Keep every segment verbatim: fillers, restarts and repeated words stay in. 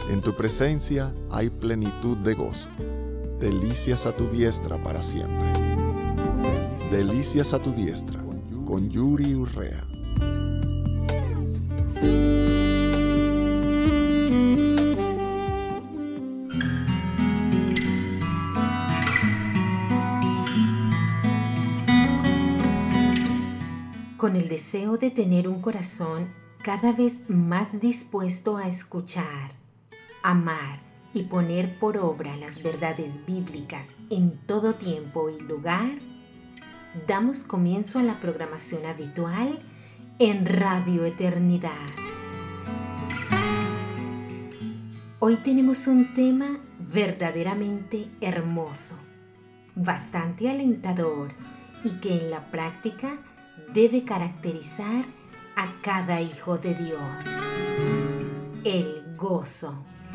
En tu presencia hay plenitud de gozo. Delicias a tu diestra para siempre. Delicias a tu diestra, con Yuri Urrea. Con el deseo de tener un corazón cada vez más dispuesto a escuchar, amar y poner por obra las verdades bíblicas en todo tiempo y lugar, damos comienzo a la programación habitual en Radio Eternidad. Hoy tenemos un tema verdaderamente hermoso, bastante alentador y que en la práctica debe caracterizar a cada hijo de Dios: el gozo.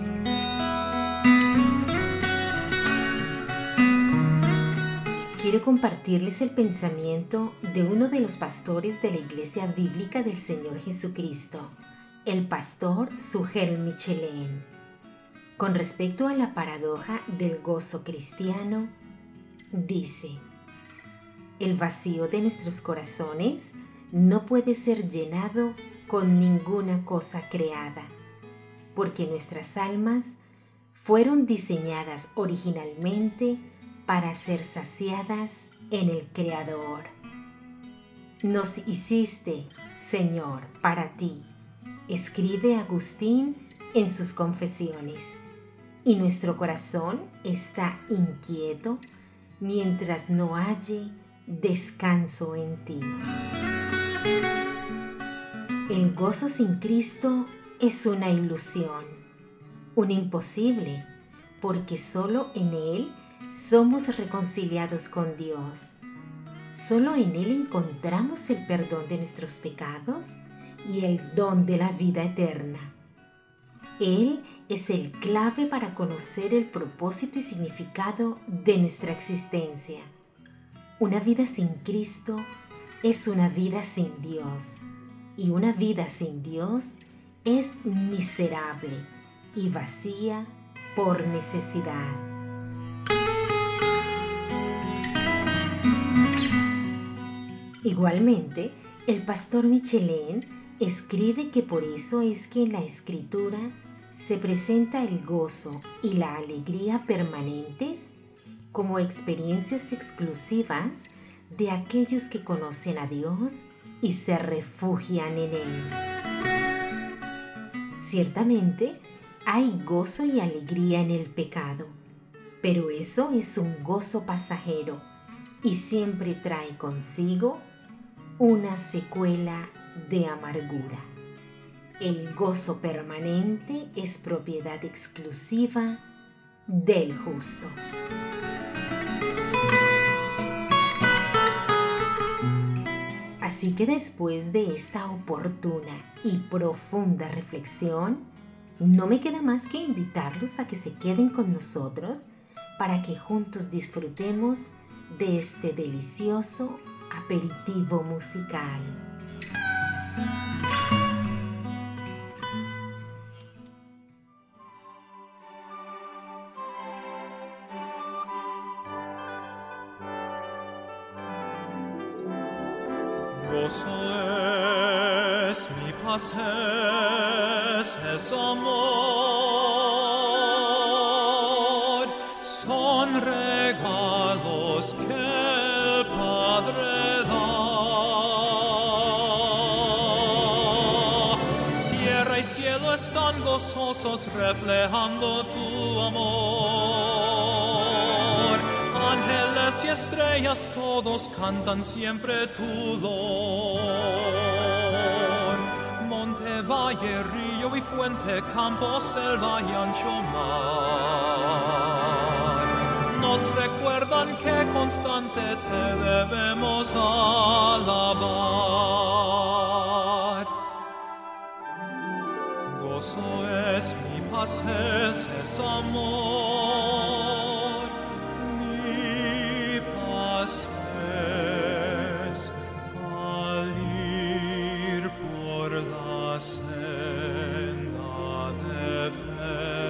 Quiero compartirles el pensamiento de uno de los pastores de la Iglesia Bíblica del Señor Jesucristo, el pastor Sugel Michelén, con respecto a la paradoja del gozo cristiano. Dice: el vacío de nuestros corazones no puede ser llenado con ninguna cosa creada, porque nuestras almas fueron diseñadas originalmente para ser saciadas en el Creador. Nos hiciste, Señor, para ti, escribe Agustín en sus Confesiones, y nuestro corazón está inquieto mientras no halle descanso en ti. El gozo sin Cristo es una ilusión, un imposible, porque solo en Él somos reconciliados con Dios. Solo en Él encontramos el perdón de nuestros pecados y el don de la vida eterna. Él es el clave para conocer el propósito y significado de nuestra existencia. Una vida sin Cristo es una vida sin Dios, y una vida sin Dios es miserable y vacía por necesidad. Igualmente, el pastor Michelén escribe que por eso es que en la Escritura se presenta el gozo y la alegría permanentes como experiencias exclusivas de aquellos que conocen a Dios y se refugian en Él. Ciertamente, hay gozo y alegría en el pecado, pero eso es un gozo pasajero y siempre trae consigo una secuela de amargura. El gozo permanente es propiedad exclusiva del justo. Así que después de esta oportuna y profunda reflexión, no me queda más que invitarlos a que se queden con nosotros para que juntos disfrutemos de este delicioso aperitivo musical. Gozo es, mi paz es, es amor, son regalos que el Padre da. Tierra y cielo están gozosos reflejando tu amor. Ángeles y estrellas todos cantan siempre tu loor. Monte, valle, río y fuente, campo, selva y ancho mar nos recuerdan que constante te debemos alabar. Gozo es, mi paz es, es amor. Mi paz es al ir por la senda de fe.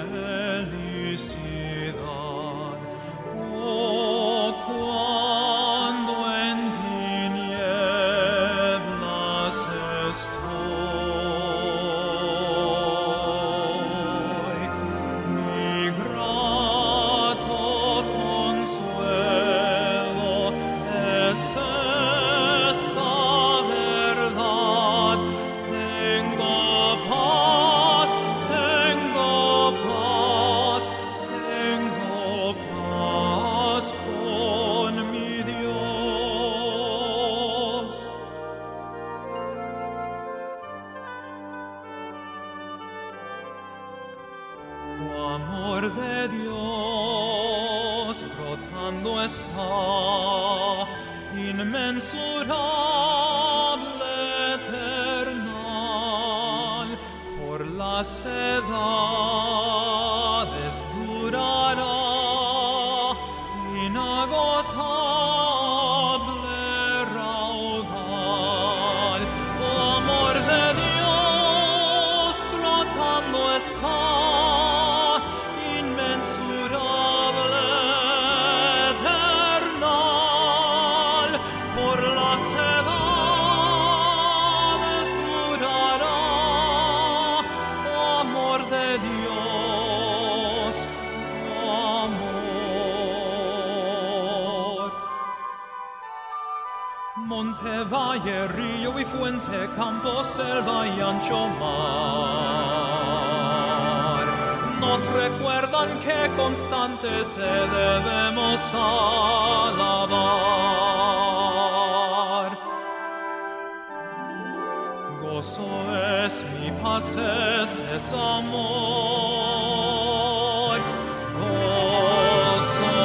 amor de Dios brotando está, inmensurable, eternal, por las edades durará, inagotable raudal. Amor de Dios brotando está, inmensurable, eternal, por las edades durará. Amor de Dios, amor. Monte, valle, río y fuente, campo, selva y ancho mar, nos recuerdan que constante te debemos alabar. Gozo es mi paz, es, es amor. Gozo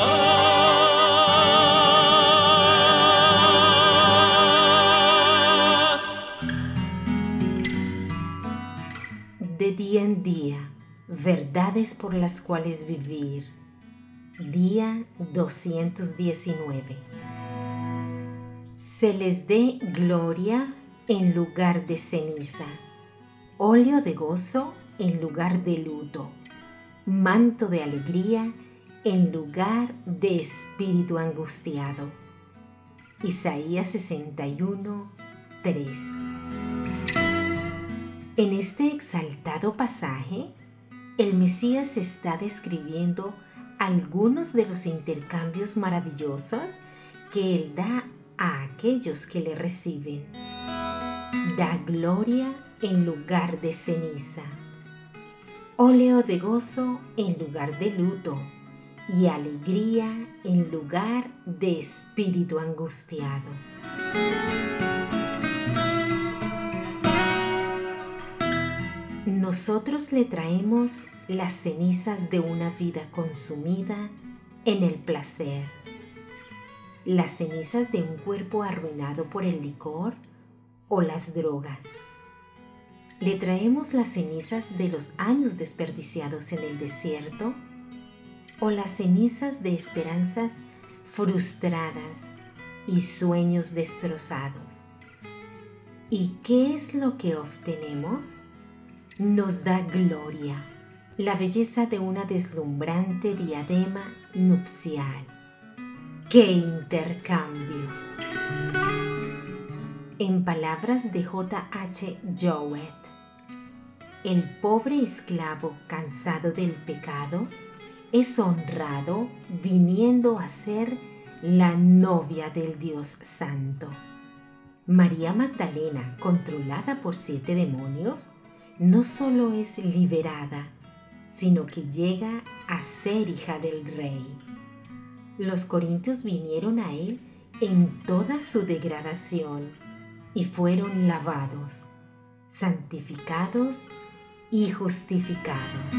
es. De día en día, verdades por las cuales vivir. Día doscientos diecinueve. Se les dé gloria en lugar de ceniza, óleo de gozo en lugar de luto, manto de alegría en lugar de espíritu angustiado. Isaías sesenta y uno, tres. En este exaltado pasaje, el Mesías está describiendo algunos de los intercambios maravillosos que Él da a aquellos que le reciben. Da gloria en lugar de ceniza, óleo de gozo en lugar de luto y alegría en lugar de espíritu angustiado. Nosotros le traemos las cenizas de una vida consumida en el placer, las cenizas de un cuerpo arruinado por el licor o las drogas. Le traemos las cenizas de los años desperdiciados en el desierto o las cenizas de esperanzas frustradas y sueños destrozados. ¿Y qué es lo que obtenemos? Nos da gloria, la belleza de una deslumbrante diadema nupcial. ¡Qué intercambio! En palabras de J H Jowett, el pobre esclavo cansado del pecado es honrado viniendo a ser la novia del Dios Santo. María Magdalena, controlada por siete demonios, no solo es liberada, sino que llega a ser hija del Rey. Los corintios vinieron a él en toda su degradación y fueron lavados, santificados y justificados.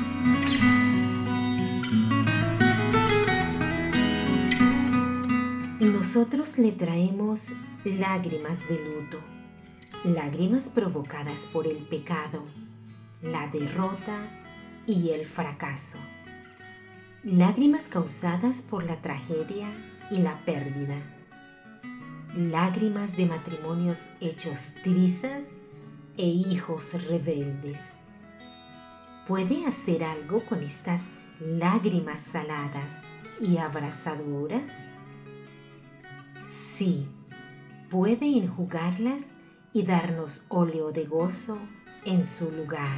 Nosotros le traemos lágrimas de luto, lágrimas provocadas por el pecado, la derrota y el fracaso, lágrimas causadas por la tragedia y la pérdida, lágrimas de matrimonios hechos trizas e hijos rebeldes. ¿Puede hacer algo con estas lágrimas saladas y abrasadoras? Sí, puede enjugarlas y darnos óleo de gozo en su lugar.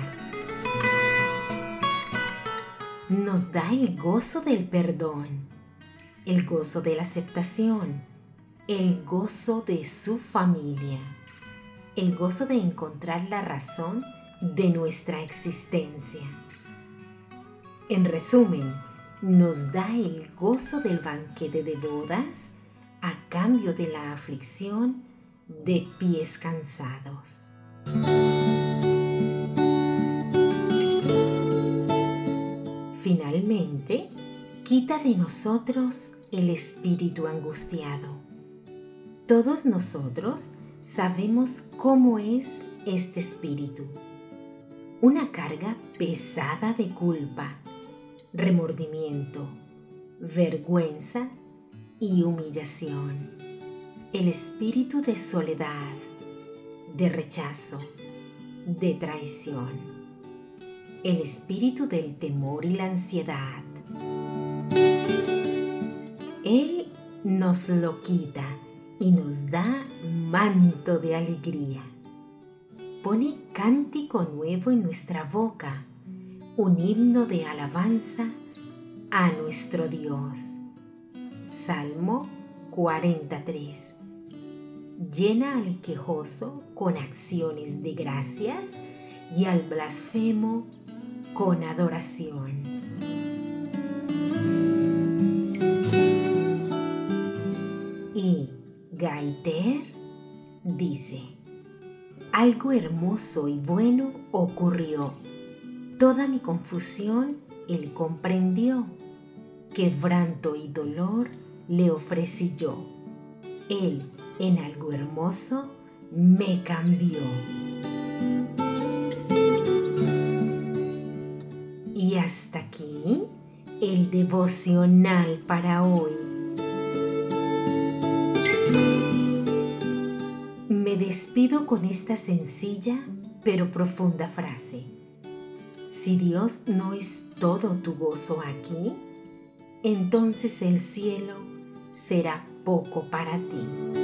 Nos da el gozo del perdón, el gozo de la aceptación, el gozo de su familia, el gozo de encontrar la razón de nuestra existencia. En resumen, nos da el gozo del banquete de bodas a cambio de la aflicción de pies cansados. quita de nosotros el espíritu angustiado. Todos nosotros sabemos cómo es este espíritu. Una carga pesada de culpa, remordimiento, vergüenza y humillación. El espíritu de soledad, de rechazo, de traición. El espíritu del temor y la ansiedad. Él nos lo quita y nos da manto de alegría. Pone cántico nuevo en nuestra boca, un himno de alabanza a nuestro Dios. Salmo cuarenta y tres. Llena al quejoso con acciones de gracias y al blasfemo con adoración. Y Gaiter dice: algo hermoso y bueno ocurrió. Toda mi confusión él comprendió. Quebranto y dolor le ofrecí yo. Él en algo hermoso me cambió. Y hasta aquí el devocional para hoy. Me despido con esta sencilla pero profunda frase. Si Dios no es todo tu gozo aquí, entonces el cielo será poco para ti.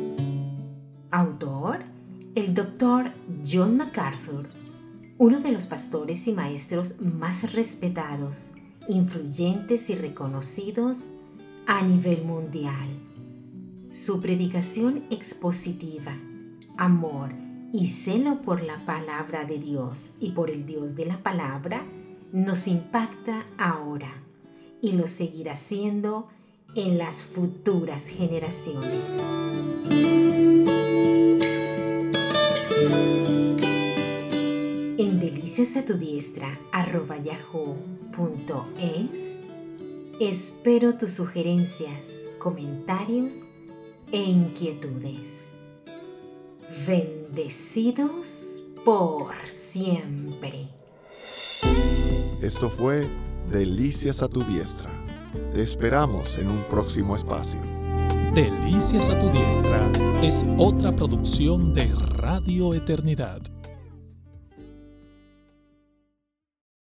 Autor, el doctor John MacArthur, uno de los pastores y maestros más respetados, influyentes y reconocidos a nivel mundial. Su predicación expositiva, amor y celo por la palabra de Dios y por el Dios de la palabra nos impacta ahora y lo seguirá haciendo en las futuras generaciones. En delicias a tu diestra arroba yahoo punto es espero tus sugerencias, comentarios e inquietudes. Bendecidos por siempre. Esto fue Delicias a tu diestra. Te esperamos en un próximo espacio. Delicias a tu diestra es otra producción de Radio Eternidad.